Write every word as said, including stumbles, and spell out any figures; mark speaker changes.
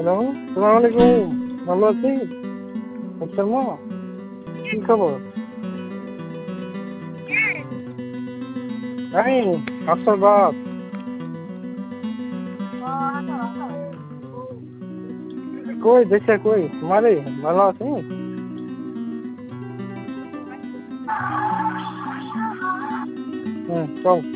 Speaker 1: Hello, সালাম আলাইকুম। ভালো আছি। শর্মা, কি খবর? আমি আফসার বাপ। কই দেশে কই মারে ভালো আছি। হুম চল।